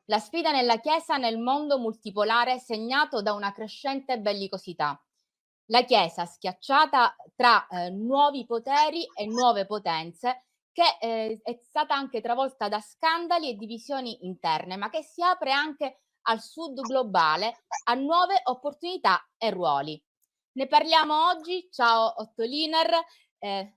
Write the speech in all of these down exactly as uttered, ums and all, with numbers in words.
La sfida nella Chiesa nel mondo multipolare segnato da una crescente bellicosità. La Chiesa schiacciata tra eh, nuovi poteri e nuove potenze, che eh, è stata anche travolta da scandali e divisioni interne, ma che si apre anche al sud globale, a nuove opportunità e ruoli. Ne parliamo oggi. Ciao Ottoliner. Eh,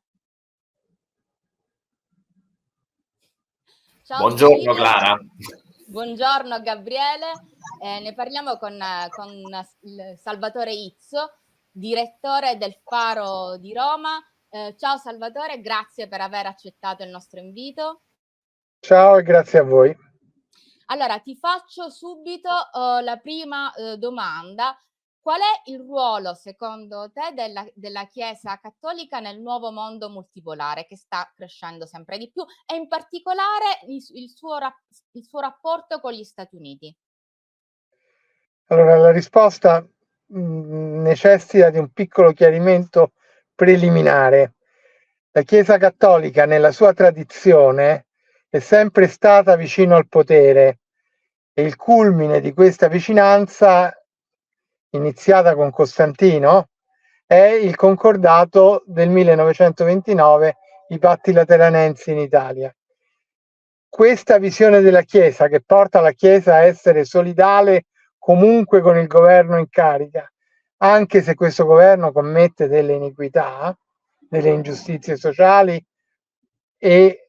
ciao Buongiorno Ottoliner. Clara. Buongiorno Gabriele. Eh, ne parliamo con, con il Salvatore Izzo, direttore del Faro di Roma. Eh, ciao Salvatore, grazie per aver accettato il nostro invito. Ciao e grazie a voi. Allora, ti faccio subito uh, la prima uh, domanda. Qual è il ruolo, secondo te, della, della Chiesa cattolica nel nuovo mondo multipolare che sta crescendo sempre di più, e in particolare il, il, suo, il suo rapporto con gli Stati Uniti? Allora, la risposta mh, necessita di un piccolo chiarimento preliminare. La Chiesa cattolica, nella sua tradizione, è sempre stata vicino al potere e il culmine di questa vicinanza, iniziata con Costantino, è il concordato del millenovecentoventinove, i patti lateranensi in Italia. Questa visione della Chiesa, che porta la Chiesa a essere solidale comunque con il governo in carica, anche se questo governo commette delle iniquità, delle ingiustizie sociali e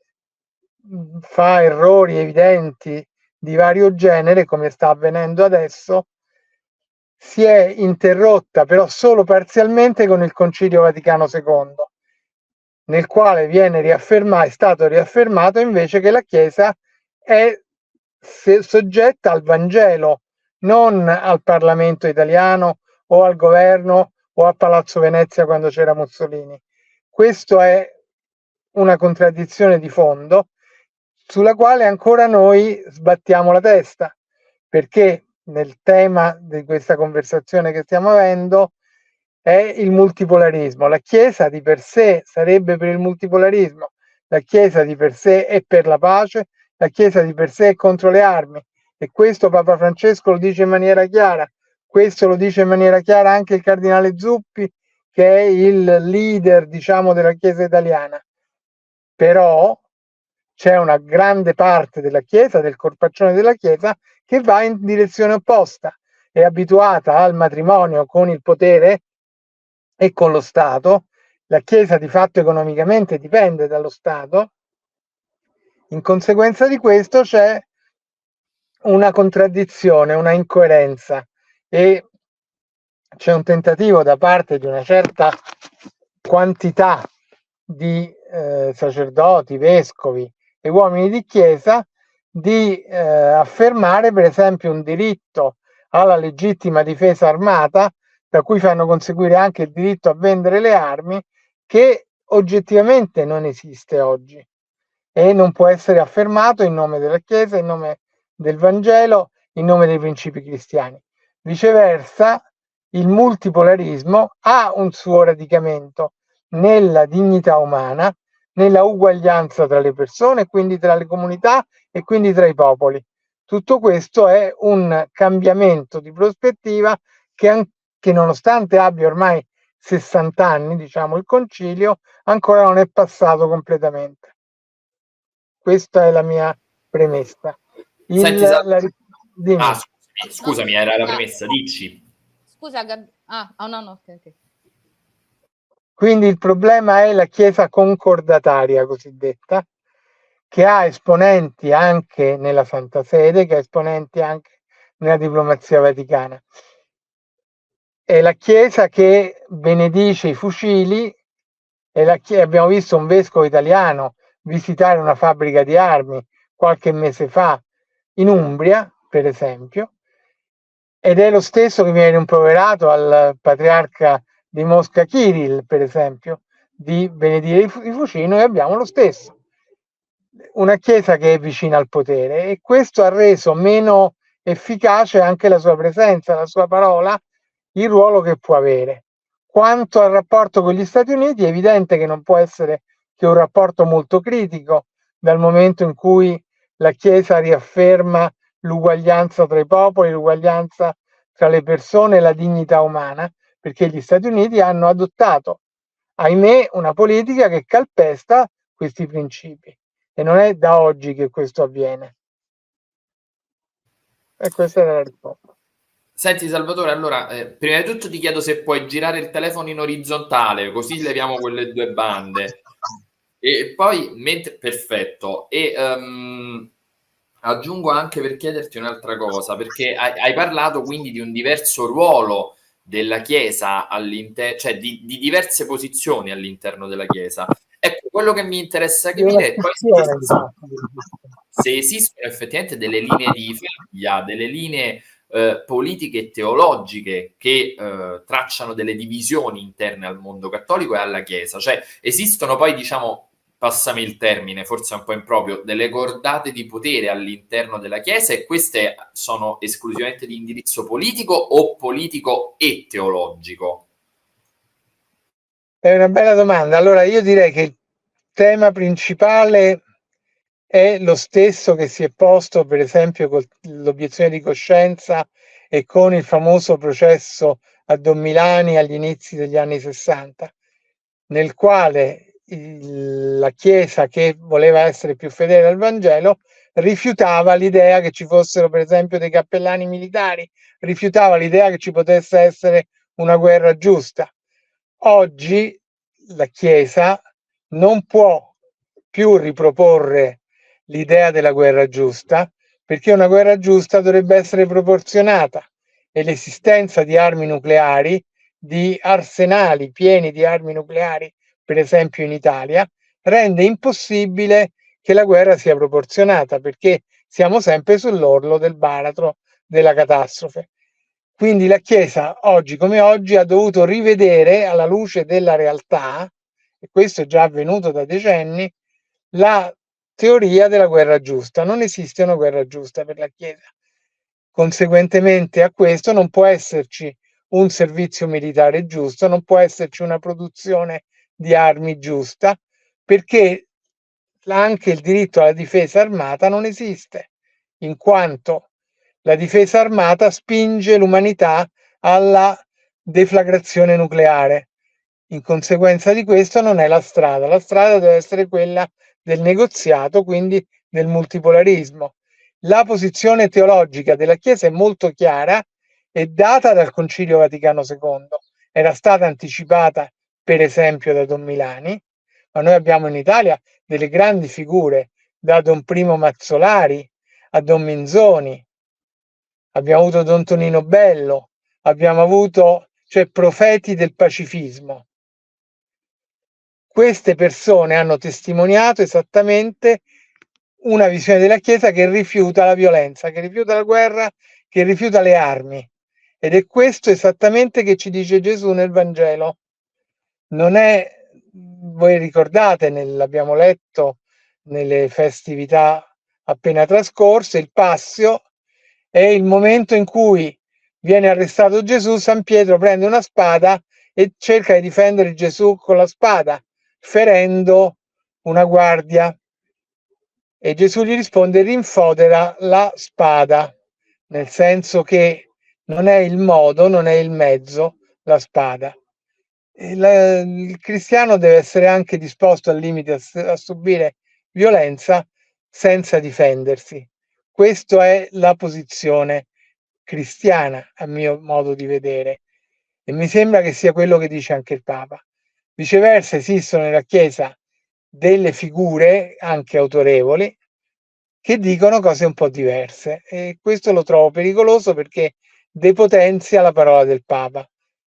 fa errori evidenti di vario genere, come sta avvenendo adesso, si è interrotta però solo parzialmente con il Concilio Vaticano secondo, nel quale viene riaffermato, è stato riaffermato invece che la Chiesa è soggetta al Vangelo, non al Parlamento italiano o al governo o a Palazzo Venezia quando c'era Mussolini. Questo è una contraddizione di fondo sulla quale ancora noi sbattiamo la testa, perché nel tema di questa conversazione che stiamo avendo è il multipolarismo. La Chiesa di per sé sarebbe per il multipolarismo, la Chiesa di per sé è per la pace, la Chiesa di per sé è contro le armi, e questo Papa Francesco lo dice in maniera chiara. Questo lo dice in maniera chiara anche il cardinale Zuppi, che è il leader, diciamo, della Chiesa italiana. Però c'è una grande parte della Chiesa, del corpaccione della Chiesa, che va in direzione opposta. È abituata al matrimonio con il potere e con lo Stato. La Chiesa di fatto economicamente dipende dallo Stato. In conseguenza di questo c'è una contraddizione, una incoerenza, e c'è un tentativo da parte di una certa quantità di eh, sacerdoti, vescovi e uomini di Chiesa di eh, affermare per esempio un diritto alla legittima difesa armata, da cui fanno conseguire anche il diritto a vendere le armi, che oggettivamente non esiste oggi e non può essere affermato in nome della Chiesa, in nome del Vangelo, in nome dei principi cristiani. Viceversa, il multipolarismo ha un suo radicamento nella dignità umana, nella uguaglianza tra le persone, quindi tra le comunità e quindi tra i popoli. Tutto questo è un cambiamento di prospettiva che, che nonostante abbia ormai sessanta anni, diciamo, il concilio, ancora non è passato completamente. Questa è la mia premessa. Il, Senti, la... la, ah, scusami, scusami, era la premessa, dici. Scusa, Gab... ah, oh, no, no, ok, ok. Quindi il problema è la Chiesa concordataria cosiddetta, che ha esponenti anche nella Santa Sede, che ha esponenti anche nella diplomazia vaticana. È la Chiesa che benedice i fucili, è la Chiesa, abbiamo visto un vescovo italiano visitare una fabbrica di armi qualche mese fa in Umbria, per esempio, ed è lo stesso che viene rimproverato al patriarca di Mosca Kirill, per esempio, di benedire i fucili. Noi abbiamo lo stesso, una Chiesa che è vicina al potere, e questo ha reso meno efficace anche la sua presenza, la sua parola, il ruolo che può avere. Quanto al rapporto con gli Stati Uniti, è evidente che non può essere che un rapporto molto critico, dal momento in cui la Chiesa riafferma l'uguaglianza tra i popoli, l'uguaglianza tra le persone, la dignità umana, perché gli Stati Uniti hanno adottato, ahimè, una politica che calpesta questi principi e non è da oggi che questo avviene. E questa era la risposta. Senti Salvatore, allora, eh, prima di tutto ti chiedo se puoi girare il telefono in orizzontale, così leviamo quelle due bande. E poi, mentre, perfetto, e um, aggiungo anche per chiederti un'altra cosa, perché hai, hai parlato quindi di un diverso ruolo della Chiesa all'interno, cioè di, di diverse posizioni all'interno della Chiesa. Ecco, quello che mi interessa capire è poi se, se esistono effettivamente delle linee di faglia, delle linee eh, politiche e teologiche che eh, tracciano delle divisioni interne al mondo cattolico e alla Chiesa. Cioè esistono poi, diciamo, passami il termine, forse un po' improprio, delle cordate di potere all'interno della Chiesa, e queste sono esclusivamente di indirizzo politico o politico e teologico? È una bella domanda. Allora io direi che il tema principale è lo stesso che si è posto, per esempio, con l'obiezione di coscienza e con il famoso processo a Don Milani agli inizi degli anni sessanta, nel quale il, la Chiesa, che voleva essere più fedele al Vangelo, rifiutava l'idea che ci fossero, per esempio, dei cappellani militari, rifiutava l'idea che ci potesse essere una guerra giusta. Oggi la Chiesa non può più riproporre l'idea della guerra giusta, perché una guerra giusta dovrebbe essere proporzionata, e l'esistenza di armi nucleari, di arsenali pieni di armi nucleari, per esempio in Italia, rende impossibile che la guerra sia proporzionata, perché siamo sempre sull'orlo del baratro della catastrofe. Quindi la Chiesa, oggi come oggi, ha dovuto rivedere, alla luce della realtà, e questo è già avvenuto da decenni, la teoria della guerra giusta. Non esiste una guerra giusta per la Chiesa. Conseguentemente a questo non può esserci un servizio militare giusto, non può esserci una produzione di armi giusta, perché anche il diritto alla difesa armata non esiste, in quanto la difesa armata spinge l'umanità alla deflagrazione nucleare. In conseguenza di questo non è la strada. La strada deve essere quella del negoziato, quindi del multipolarismo. La posizione teologica della Chiesa è molto chiara e data dal Concilio Vaticano secondo. Era stata anticipata, per esempio, da Don Milani, ma noi abbiamo in Italia delle grandi figure, da Don Primo Mazzolari a Don Minzoni, abbiamo avuto Don Tonino Bello, abbiamo avuto, cioè, profeti del pacifismo. Queste persone hanno testimoniato esattamente una visione della Chiesa che rifiuta la violenza, che rifiuta la guerra, che rifiuta le armi. Ed è questo esattamente che ci dice Gesù nel Vangelo. Non è, voi ricordate, nel, l'abbiamo letto nelle festività appena trascorse, il Passio è il momento in cui viene arrestato Gesù. San Pietro prende una spada e cerca di difendere Gesù con la spada, ferendo una guardia, e Gesù gli risponde: rinfodera la spada, nel senso che non è il modo, non è il mezzo la spada. La, il cristiano deve essere anche disposto al limite a, a subire violenza senza difendersi. Questa è la posizione cristiana, a mio modo di vedere, e mi sembra che sia quello che dice anche il Papa. Viceversa, esistono nella Chiesa delle figure anche autorevoli che dicono cose un po' diverse, e questo lo trovo pericoloso perché depotenzia la parola del Papa.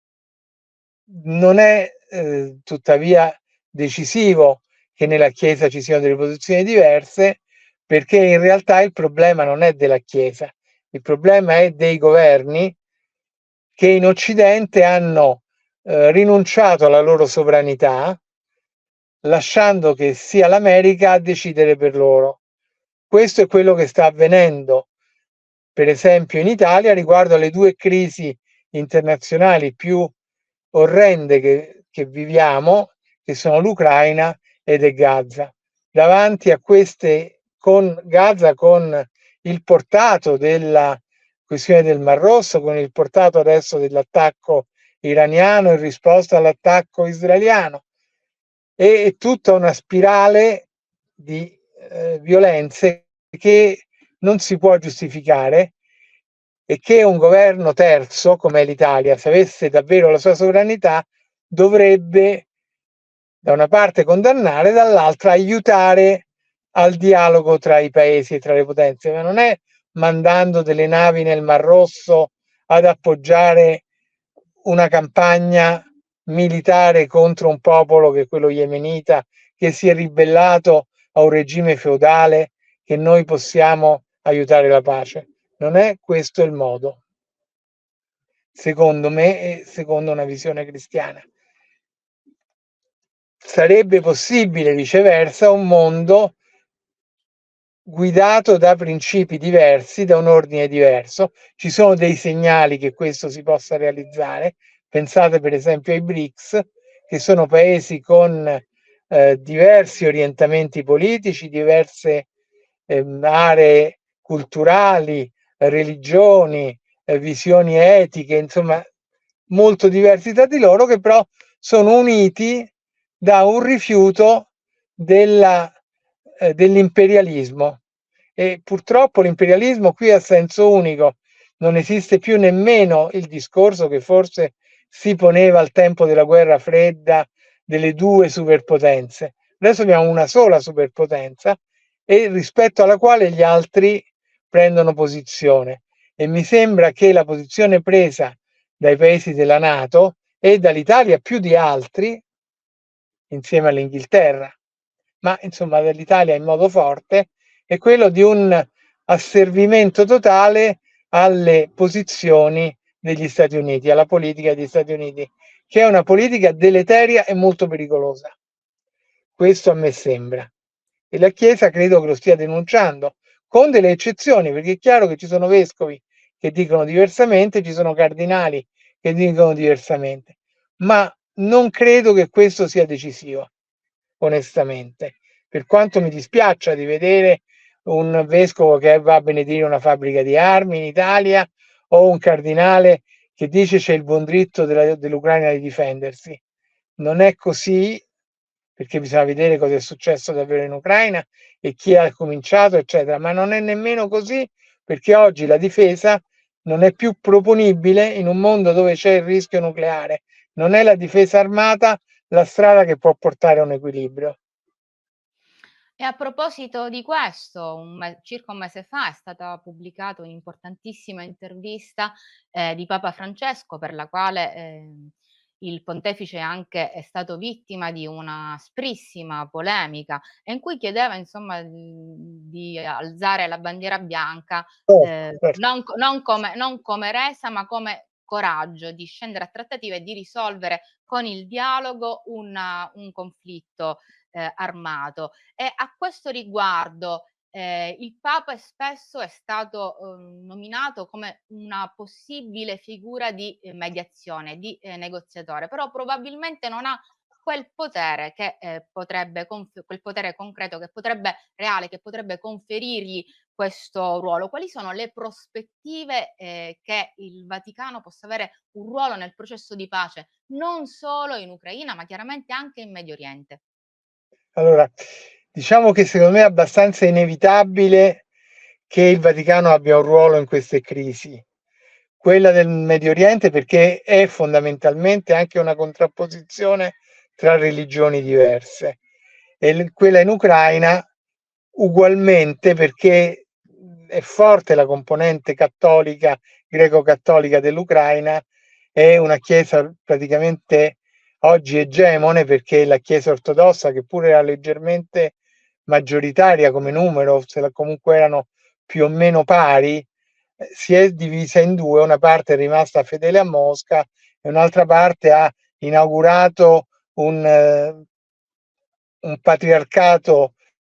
Non è eh, tuttavia decisivo che nella Chiesa ci siano delle posizioni diverse, perché in realtà il problema non è della Chiesa, il problema è dei governi che in Occidente hanno eh, rinunciato alla loro sovranità, lasciando che sia l'America a decidere per loro. Questo è quello che sta avvenendo, per esempio, in Italia riguardo alle due crisi internazionali più orrende che, che viviamo, che sono l'Ucraina ed è Gaza. Davanti a queste, con Gaza con il portato della questione del Mar Rosso, con il portato adesso dell'attacco iraniano in risposta all'attacco israeliano, e, e tutta una spirale di eh, violenze che non si può giustificare, e che un governo terzo come l'Italia, se avesse davvero la sua sovranità, dovrebbe da una parte condannare, dall'altra aiutare al dialogo tra i paesi e tra le potenze, ma non è mandando delle navi nel Mar Rosso ad appoggiare una campagna militare contro un popolo che è quello yemenita, che si è ribellato a un regime feudale, che noi possiamo aiutare la pace. Non è questo il modo, secondo me e secondo una visione cristiana. Sarebbe possibile, viceversa, un mondo guidato da principi diversi, da un ordine diverso. Ci sono dei segnali che questo si possa realizzare. Pensate per esempio ai B R I C S, che sono paesi con eh, diversi orientamenti politici, diverse eh, aree culturali, religioni, eh, visioni etiche, insomma, molto diversi tra di loro, che però sono uniti da un rifiuto della, eh, dell'imperialismo. E purtroppo l'imperialismo qui ha senso unico, non esiste più nemmeno il discorso che forse si poneva al tempo della guerra fredda delle due superpotenze. Adesso abbiamo una sola superpotenza, e rispetto alla quale gli altri prendono posizione, e mi sembra che la posizione presa dai paesi della NATO e dall'Italia più di altri, insieme all'Inghilterra, ma insomma dall'Italia in modo forte, è quello di un asservimento totale alle posizioni degli Stati Uniti, alla politica degli Stati Uniti, che è una politica deleteria e molto pericolosa. Questo a me sembra. E la Chiesa credo che lo stia denunciando, con delle eccezioni, perché è chiaro che ci sono vescovi che dicono diversamente, ci sono cardinali che dicono diversamente, ma non credo che questo sia decisivo, onestamente. Per quanto mi dispiaccia di vedere un vescovo che va a benedire una fabbrica di armi in Italia, o un cardinale che dice c'è il buon diritto della, dell'Ucraina di difendersi. Non è così, perché bisogna vedere cosa è successo davvero in Ucraina e chi ha cominciato, eccetera, ma non è nemmeno così, perché oggi la difesa non è più proponibile in un mondo dove c'è il rischio nucleare. Non è la difesa armata la strada che può portare a un equilibrio. E a proposito di questo, un me circa un mese fa è stata pubblicata un'importantissima intervista, ehm, di Papa Francesco, per la quale, ehm, il pontefice anche è stato vittima di una asprissima polemica, e in cui chiedeva insomma, mhmm, di alzare la bandiera bianca, ehm, Certo, certo. non co non come non come resa, ma come coraggio di scendere a trattative e di risolvere con il dialogo un un conflitto, ehm, armato. E a questo riguardo, ehm, il Papa è spesso è stato, uhm, nominato come una possibile figura di, ehm, mediazione, di, ehm, negoziatore, però probabilmente non ha quel potere che, ehm, potrebbe conf quel potere concreto che potrebbe reale, che potrebbe conferirgli questo ruolo. Quali sono le prospettive, ehm, che il Vaticano possa avere un ruolo nel processo di pace, non solo in Ucraina, ma chiaramente anche in Medio Oriente? Allora, diciamo che secondo me è abbastanza inevitabile che il Vaticano abbia un ruolo in queste crisi. Quella del Medio Oriente perché è fondamentalmente anche una contrapposizione tra religioni diverse, e l quella in Ucraina ugualmente perché è forte la componente cattolica, greco-cattolica dell'Ucraina, è una chiesa praticamente oggi egemone, perché la Chiesa ortodossa, che pure era leggermente maggioritaria come numero, se la, comunque erano più o meno pari, eh, si è divisa in due: una parte è rimasta fedele a Mosca e un'altra parte ha inaugurato un, eh, un patriarcato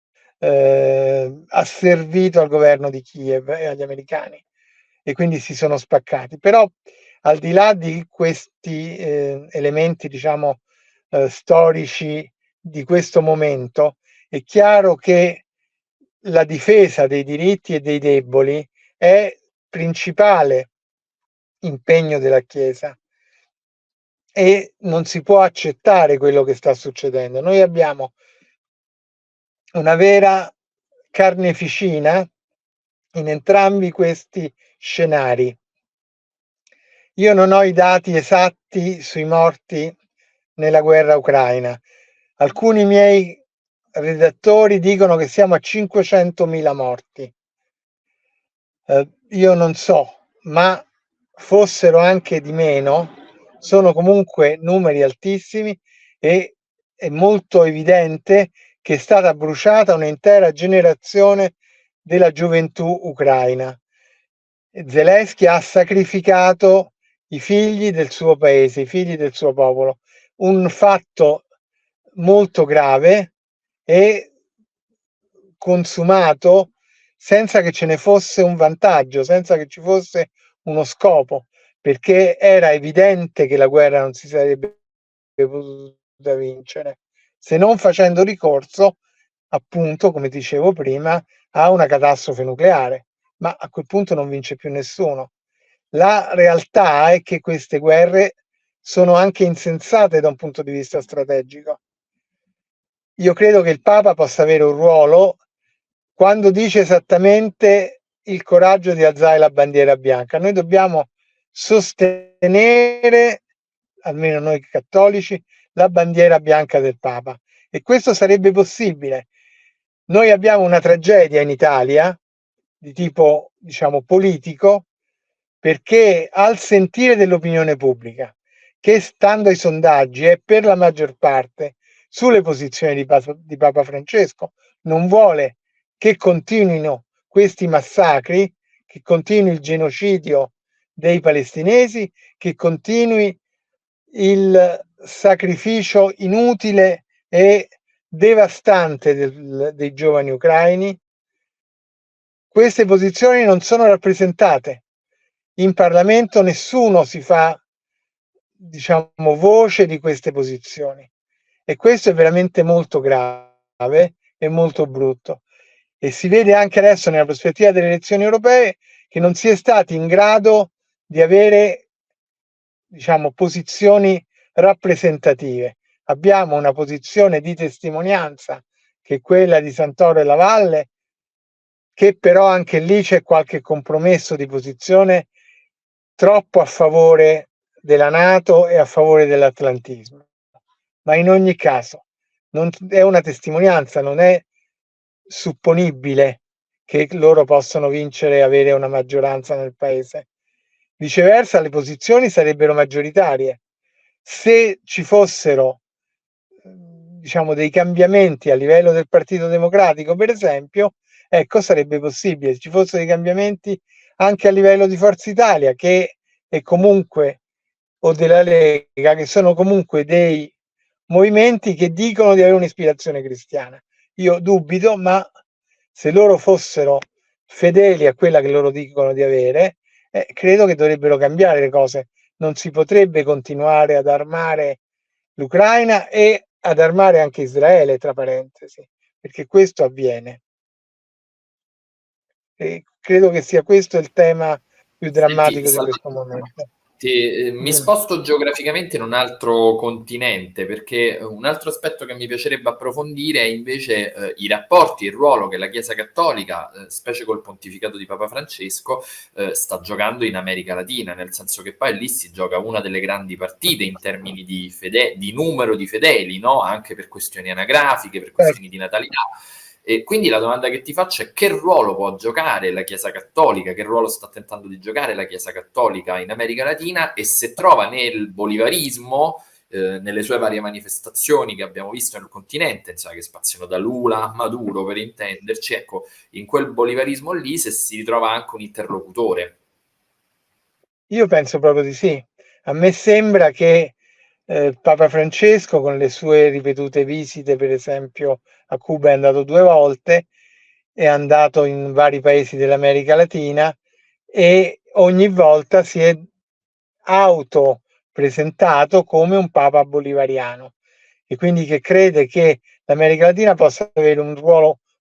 eh, asservito al governo di Kiev e agli americani, e quindi si sono spaccati. Però al di là di questi eh, elementi, diciamo, eh, storici di questo momento, è chiaro che la difesa dei diritti e dei deboli è principale impegno della Chiesa e non si può accettare quello che sta succedendo. Noi abbiamo una vera carneficina in entrambi questi scenari. Io non ho i dati esatti sui morti nella guerra ucraina. Alcuni miei redattori dicono che siamo a cinquecentomila morti. Eh, io non so, ma fossero anche di meno, sono comunque numeri altissimi e è molto evidente che è stata bruciata un'intera generazione della gioventù ucraina. Zelensky ha sacrificato i figli del suo paese, i figli del suo popolo, un fatto molto grave e consumato senza che ce ne fosse un vantaggio, senza che ci fosse uno scopo, perché era evidente che la guerra non si sarebbe potuta vincere, se non facendo ricorso, appunto, come dicevo prima, a una catastrofe nucleare. Ma a quel punto non vince più nessuno. La realtà è che queste guerre sono anche insensate da un punto di vista strategico. Io credo che il Papa possa avere un ruolo quando dice esattamente il coraggio di alzare la bandiera bianca. Noi dobbiamo sostenere, almeno noi cattolici, la bandiera bianca del Papa, e questo sarebbe possibile. Noi abbiamo una tragedia in Italia di tipo, diciamo, politico, perché al sentire dell'opinione pubblica, che stando ai sondaggi è per la maggior parte sulle posizioni di Papa, di Papa Francesco, non vuole che continuino questi massacri, che continui il genocidio dei palestinesi, che continui il sacrificio inutile e devastante del, dei giovani ucraini. Queste posizioni non sono rappresentate. In Parlamento nessuno si fa, diciamo, voce di queste posizioni, e questo è veramente molto grave e molto brutto. E si vede anche adesso nella prospettiva delle elezioni europee che non si è stati in grado di avere, diciamo, posizioni rappresentative. Abbiamo una posizione di testimonianza che è quella di Santoro e Lavalle, che però anche lì c'è qualche compromesso di posizione troppo a favore della NATO e a favore dell'atlantismo. Ma in ogni caso non è una testimonianza, non è supponibile che loro possano vincere e avere una maggioranza nel paese. Viceversa, le posizioni sarebbero maggioritarie. Se ci fossero, diciamo, dei cambiamenti a livello del Partito Democratico, per esempio, ecco, sarebbe possibile. Se ci fossero dei cambiamenti anche a livello di Forza Italia, che è comunque, o della Lega, che sono comunque dei movimenti che dicono di avere un'ispirazione cristiana. Io dubito, ma se loro fossero fedeli a quella che loro dicono di avere, eh, credo che dovrebbero cambiare le cose. Non si potrebbe continuare ad armare l'Ucraina e ad armare anche Israele, tra parentesi, perché questo avviene. E credo che sia questo il tema più drammatico Senti, di questo momento. Ti, eh, mi sposto geograficamente in un altro continente, perché un altro aspetto che mi piacerebbe approfondire è invece eh, i rapporti, il ruolo che la Chiesa Cattolica, eh, specie col pontificato di Papa Francesco, eh, sta giocando in America Latina, nel senso che poi lì si gioca una delle grandi partite in termini di, fede- di numero di fedeli, no? Anche per questioni anagrafiche, per questioni di natalità. E quindi la domanda che ti faccio è: che ruolo può giocare la Chiesa Cattolica, che ruolo sta tentando di giocare la Chiesa Cattolica in America Latina, e se trova nel bolivarismo, eh, nelle sue varie manifestazioni che abbiamo visto nel continente, insomma, che spaziano da Lula a Maduro, per intenderci, ecco, in quel bolivarismo lì se si ritrova anche un interlocutore. Io penso proprio di sì. A me sembra che eh, Papa Francesco, con le sue ripetute visite, per esempio a Cuba è andato due volte, è andato in vari paesi dell'America Latina e ogni volta si è auto presentato come un Papa bolivariano, e quindi che crede che l'America Latina possa avere un ruolo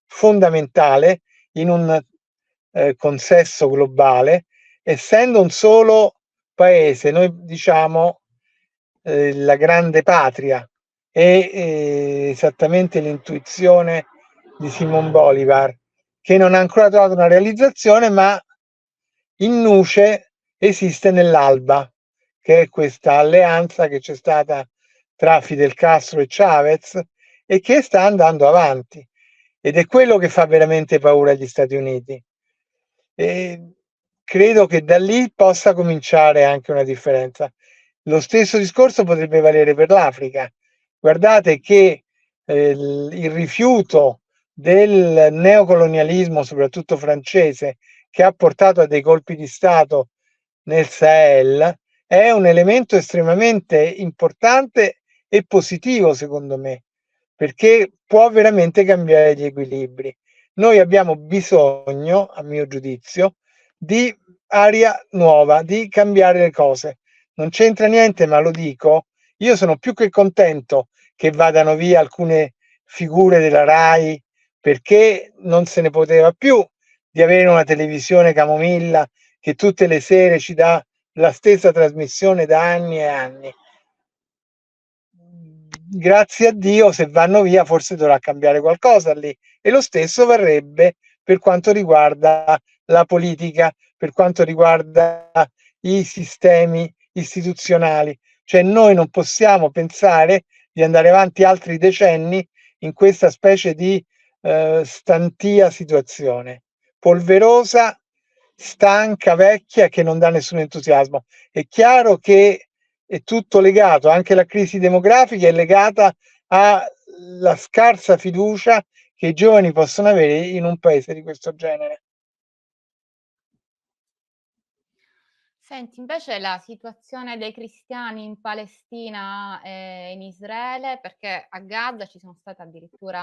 fondamentale in un eh, consesso globale, essendo un solo paese, noi diciamo eh, la grande patria, è eh, esattamente l'intuizione di Simon Bolivar, che non ha ancora trovato una realizzazione, ma in nuce esiste nell'alba, che è questa alleanza che c'è stata tra Fidel Castro e Chavez e che sta andando avanti, ed è quello che fa veramente paura agli Stati Uniti. E credo che da lì possa cominciare anche una differenza. Lo stesso discorso potrebbe valere per l'Africa. Guardate che eh, il rifiuto del neocolonialismo, soprattutto francese, che ha portato a dei colpi di Stato nel Sahel, è un elemento estremamente importante e positivo, secondo me, perché può veramente cambiare gli equilibri. Noi abbiamo bisogno, a mio giudizio, di aria nuova, di cambiare le cose. Non c'entra niente, ma lo dico, io sono più che contento che vadano via alcune figure della RAI, perché non se ne poteva più di avere una televisione camomilla che tutte le sere ci dà la stessa trasmissione da anni e anni. Grazie a Dio, se vanno via forse dovrà cambiare qualcosa lì, e lo stesso varrebbe per quanto riguarda la politica, per quanto riguarda i sistemi istituzionali. Cioè noi non possiamo pensare di andare avanti altri decenni in questa specie di eh, stantia situazione, polverosa, stanca, vecchia, che non dà nessun entusiasmo. È chiaro che è tutto legato, anche la crisi demografica è legata alla scarsa fiducia che i giovani possono avere in un paese di questo genere. Senti, invece la situazione dei cristiani in Palestina e in Israele, perché a Gaza ci sono state addirittura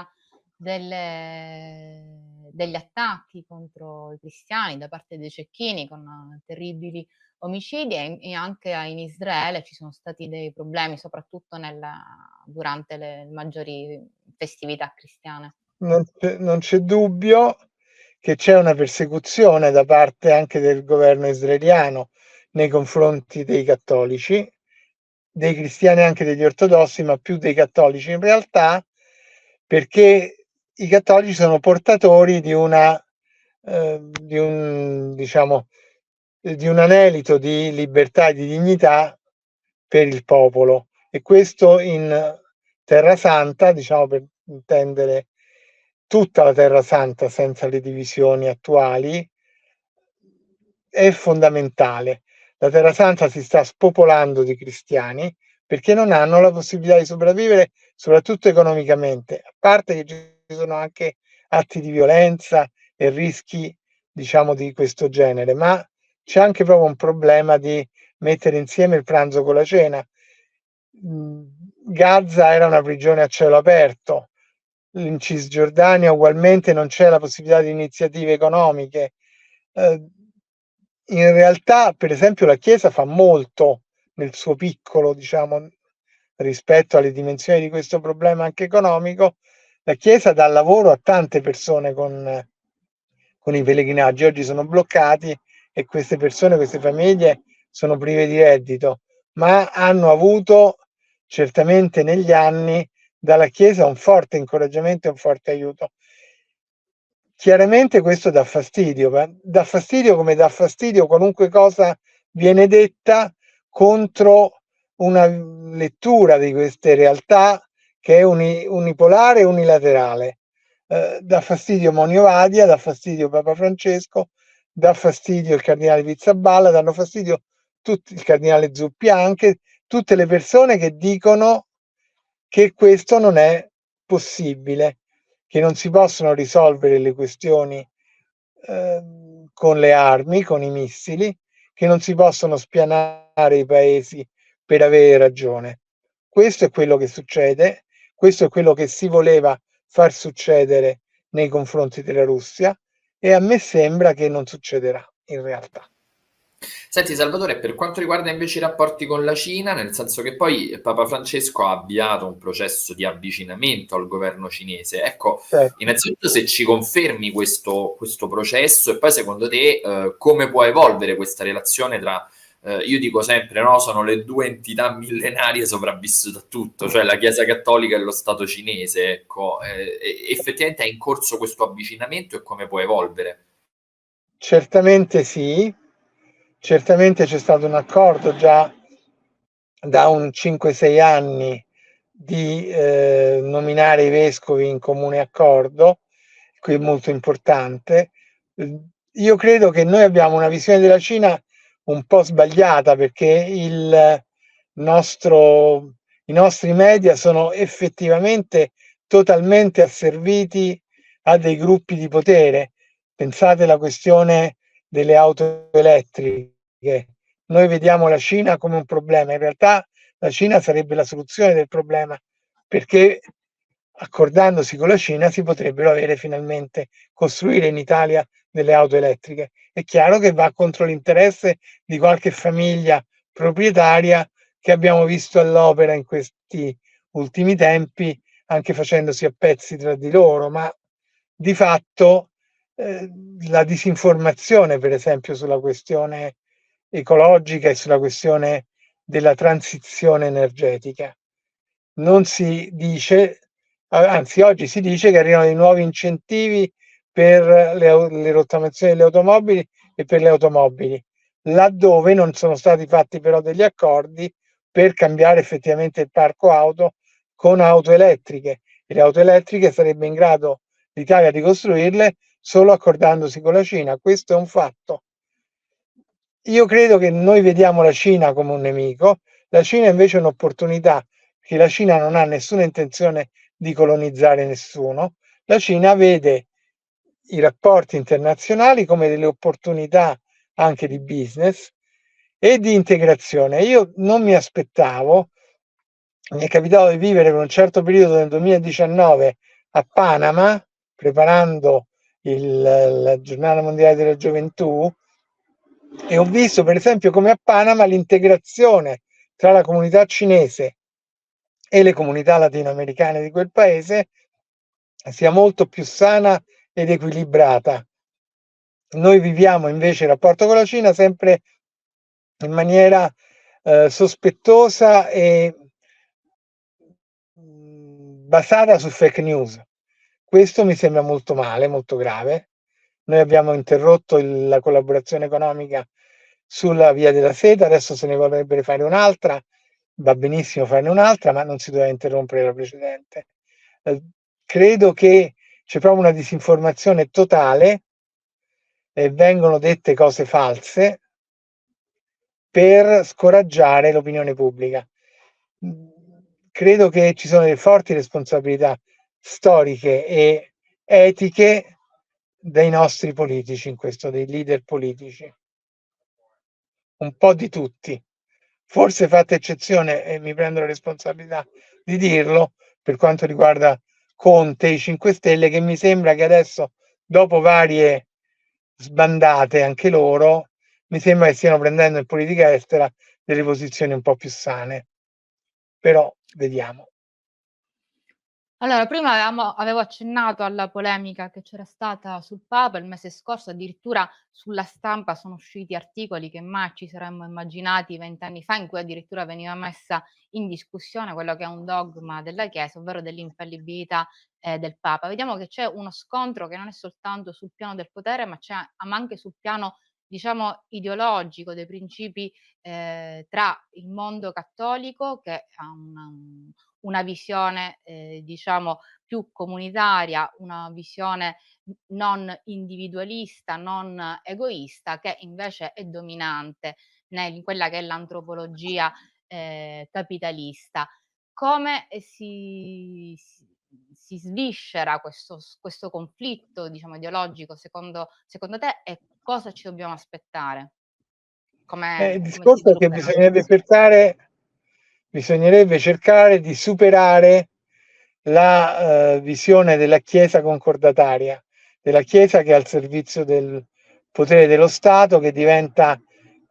delle, degli attacchi contro i cristiani da parte dei cecchini con terribili omicidi, e, e anche in Israele ci sono stati dei problemi, soprattutto nella, durante le maggiori festività cristiane. Non c'è, non c'è dubbio che c'è una persecuzione da parte anche del governo israeliano nei confronti dei cattolici, dei cristiani, anche degli ortodossi, ma più dei cattolici in realtà, perché i cattolici sono portatori di una eh, di un diciamo di un anelito di libertà e di dignità per il popolo, e questo in Terra Santa, diciamo, per intendere tutta la Terra Santa senza le divisioni attuali, è fondamentale. La Terra Santa si sta spopolando di cristiani perché non hanno la possibilità di sopravvivere, soprattutto economicamente, a parte che ci sono anche atti di violenza e rischi, diciamo, di questo genere, ma c'è anche proprio un problema di mettere insieme il pranzo con la cena. Gaza era una prigione a cielo aperto, in Cisgiordania ugualmente non c'è la possibilità di iniziative economiche. Eh, in realtà, per esempio, la Chiesa fa molto nel suo piccolo, diciamo, rispetto alle dimensioni di questo problema anche economico. La Chiesa dà lavoro a tante persone con, con i pellegrinaggi. Oggi sono bloccati e queste persone, queste famiglie sono prive di reddito, ma hanno avuto certamente negli anni dalla Chiesa un forte incoraggiamento e un forte aiuto. Chiaramente questo dà fastidio, ma dà fastidio come dà fastidio qualunque cosa viene detta contro una lettura di queste realtà che è uni, unipolare e unilaterale. Eh, dà fastidio Monio Vadia, dà fastidio Papa Francesco, dà fastidio il cardinale Pizzaballa, danno fastidio tutti, il cardinale Zuppi anche, tutte le persone che dicono che questo non è possibile, che non si possono risolvere le questioni eh, con le armi, con i missili, che non si possono spianare i paesi per avere ragione. Questo è quello che succede, questo è quello che si voleva far succedere nei confronti della Russia, e a me sembra che non succederà in realtà. Senti Salvatore, per quanto riguarda invece i rapporti con la Cina, nel senso che poi Papa Francesco ha avviato un processo di avvicinamento al governo cinese, ecco, Certo. innanzitutto se ci confermi questo, questo processo e poi secondo te eh, come può evolvere questa relazione tra, eh, io dico sempre, no, sono le due entità millenarie sopravvissute a tutto, cioè la Chiesa Cattolica e lo Stato cinese, ecco, eh, effettivamente è in corso questo avvicinamento e come può evolvere? Certamente sì, certamente c'è stato un accordo già da un cinque sei anni di eh, nominare i vescovi in comune accordo, qui è molto importante. Io credo che noi abbiamo una visione della Cina un po' sbagliata, perché il nostro, i nostri media sono effettivamente totalmente asserviti a dei gruppi di potere. Pensate alla questione delle auto elettriche. Noi vediamo la Cina come un problema, in realtà la Cina sarebbe la soluzione del problema, perché accordandosi con la Cina si potrebbero avere finalmente, costruire in Italia delle auto elettriche. È chiaro che va contro l'interesse di qualche famiglia proprietaria che abbiamo visto all'opera in questi ultimi tempi, anche facendosi a pezzi tra di loro, ma di fatto eh, la disinformazione, per esempio, sulla questione ecologica e sulla questione della transizione energetica. Non si dice, anzi oggi si dice che arrivano dei nuovi incentivi per le, le rottamazioni delle automobili e per le automobili, laddove non sono stati fatti però degli accordi per cambiare effettivamente il parco auto con auto elettriche, e le auto elettriche sarebbe in grado l'Italia di costruirle solo accordandosi con la Cina. Questo è un fatto. Io credo che noi vediamo la Cina come un nemico, la Cina invece è un'opportunità, perché la Cina non ha nessuna intenzione di colonizzare nessuno. La Cina vede i rapporti internazionali come delle opportunità anche di business e di integrazione. Io non mi aspettavo, mi è capitato di vivere per un certo periodo nel duemiladiciannove a Panama, preparando il, la giornata mondiale della gioventù, e ho visto per esempio come a Panama l'integrazione tra la comunità cinese e le comunità latinoamericane di quel paese sia molto più sana ed equilibrata. Noi viviamo invece il rapporto con la Cina sempre in maniera eh, sospettosa e mh, basata su fake news. Questo mi sembra molto male, molto grave. Noi abbiamo interrotto il, la collaborazione economica sulla via della seta, adesso se ne vorrebbe fare un'altra, va benissimo farne un'altra, ma non si doveva interrompere la precedente. Eh, credo che c'è proprio una disinformazione totale e vengono dette cose false per scoraggiare l'opinione pubblica. Credo che ci sono delle forti responsabilità storiche e etiche dei nostri politici in questo, dei leader politici. Un po' di tutti. Forse fatta eccezione, e mi prendo la responsabilità di dirlo, per quanto riguarda Conte, i cinque Stelle, che mi sembra che adesso, dopo varie sbandate anche loro, mi sembra che stiano prendendo in politica estera delle posizioni un po' più sane. Però vediamo. Allora, prima avevamo avevo accennato alla polemica che c'era stata sul Papa il mese scorso, addirittura sulla stampa sono usciti articoli che mai ci saremmo immaginati venti anni fa, in cui addirittura veniva messa in discussione quello che è un dogma della Chiesa, ovvero dell'infallibilità, ehm, del Papa. Vediamo che c'è uno scontro che non è soltanto sul piano del potere, ma c'è ma anche sul piano, diciamo, ideologico, dei principi, ehm, tra il mondo cattolico che ha una una visione, ehm, diciamo più comunitaria, una visione n non individualista, non egoista, che invece è dominante nel in quella che è l'antropologia, ehm, capitalista. Come, ehm, si si si sviscera questo s questo conflitto, diciamo, ideologico secondo secondo te e cosa ci dobbiamo aspettare? Eh, il Come come si discorso è che svilupperà? bisognerebbe cercare, bisognerebbe cercare di superare la eh, visione della Chiesa concordataria, della Chiesa che è al servizio del potere dello Stato, che diventa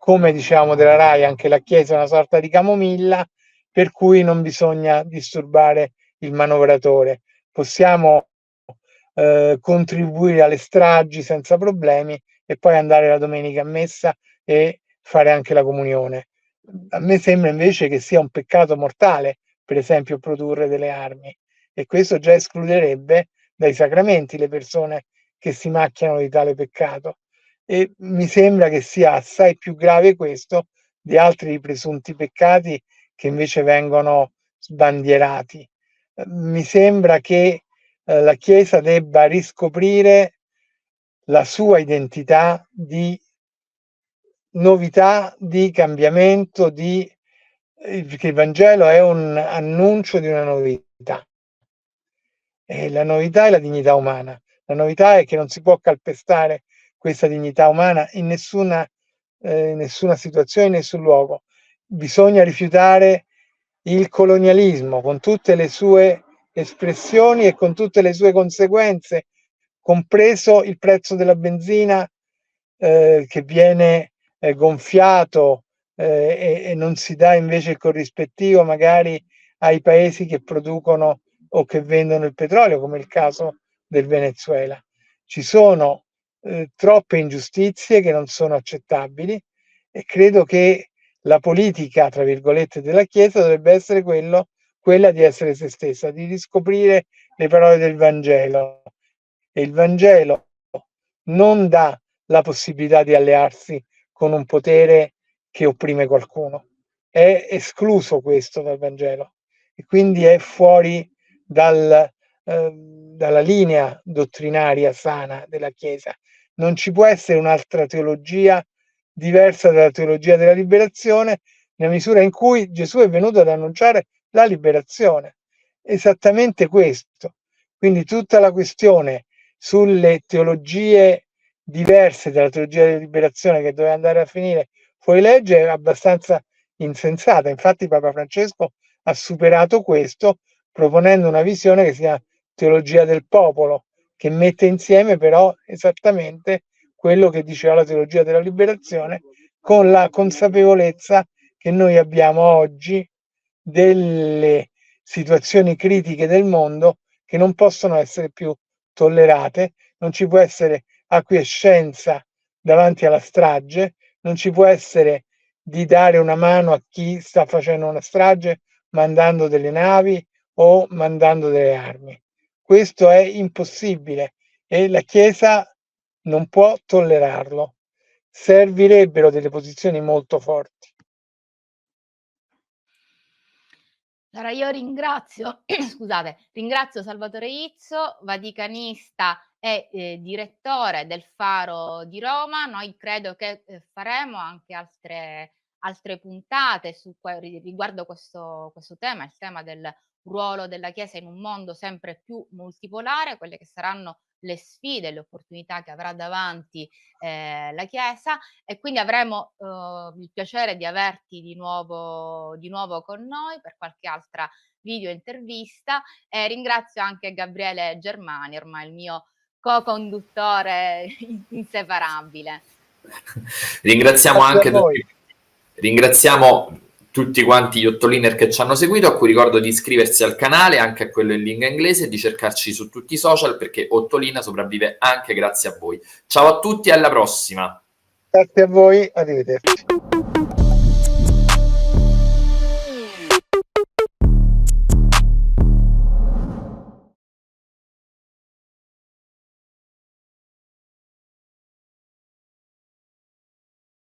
come diciamo della RAI, anche la Chiesa è una sorta di camomilla, per cui non bisogna disturbare il manovratore. Possiamo eh, contribuire alle stragi senza problemi e poi andare la domenica a messa e fare anche la comunione. A me sembra invece che sia un peccato mortale, per esempio, produrre delle armi, e questo già escluderebbe dai sacramenti le persone che si macchiano di tale peccato. E mi sembra che sia assai più grave questo di altri presunti peccati che invece vengono sbandierati. Mi sembra che eh, la Chiesa debba riscoprire la sua identità di novità, di cambiamento, di eh, che il Vangelo è un annuncio di una novità. E la novità è la dignità umana. La novità è che non si può calpestare questa dignità umana in nessuna, eh, in nessuna situazione, in nessun luogo. Bisogna rifiutare il colonialismo con tutte le sue espressioni e con tutte le sue conseguenze, compreso il prezzo della benzina eh, che viene eh, gonfiato eh, e, e non si dà invece il corrispettivo magari ai paesi che producono o che vendono il petrolio, come il caso del Venezuela. Ci sono eh, troppe ingiustizie che non sono accettabili e credo che la politica, tra virgolette, della Chiesa dovrebbe essere quello, quella di essere se stessa, di riscoprire le parole del Vangelo. E il Vangelo non dà la possibilità di allearsi con un potere che opprime qualcuno. È escluso questo dal Vangelo e quindi è fuori dal, eh, dalla linea dottrinaria sana della Chiesa. Non ci può essere un'altra teologia diversa dalla teologia della liberazione, nella misura in cui Gesù è venuto ad annunciare la liberazione. Esattamente questo. Quindi tutta la questione sulle teologie diverse dalla teologia della liberazione che doveva andare a finire fuori legge è abbastanza insensata. Infatti Papa Francesco ha superato questo proponendo una visione che si chiama teologia del popolo, che mette insieme però esattamente quello che diceva la teologia della liberazione, con la consapevolezza che noi abbiamo oggi delle situazioni critiche del mondo che non possono essere più tollerate, non ci può essere acquiescenza davanti alla strage, non ci può essere di dare una mano a chi sta facendo una strage mandando delle navi o mandando delle armi. Questo è impossibile e la Chiesa non può tollerarlo. Servirebbero delle posizioni molto forti. Allora io ringrazio, scusate, ringrazio Salvatore Izzo, vaticanista e eh, direttore del Faro di Roma. Noi credo che eh, faremo anche altre, altre puntate su, riguardo questo, questo tema, il tema del ruolo della Chiesa in un mondo sempre più multipolare, quelle che saranno le sfide, le opportunità che avrà davanti eh, la Chiesa, e quindi avremo eh, il piacere di averti di nuovo, di nuovo con noi per qualche altra video intervista. E ringrazio anche Gabriele Germani, ormai il mio co-conduttore inseparabile. Ringraziamo Grazie anche tutti, ringraziamo tutti quanti gli Ottoliner che ci hanno seguito, a cui ricordo di iscriversi al canale, anche a quello in lingua inglese, e di cercarci su tutti i social, perché Ottolina sopravvive anche grazie a voi. Ciao a tutti e alla prossima. Grazie a voi, arrivederci.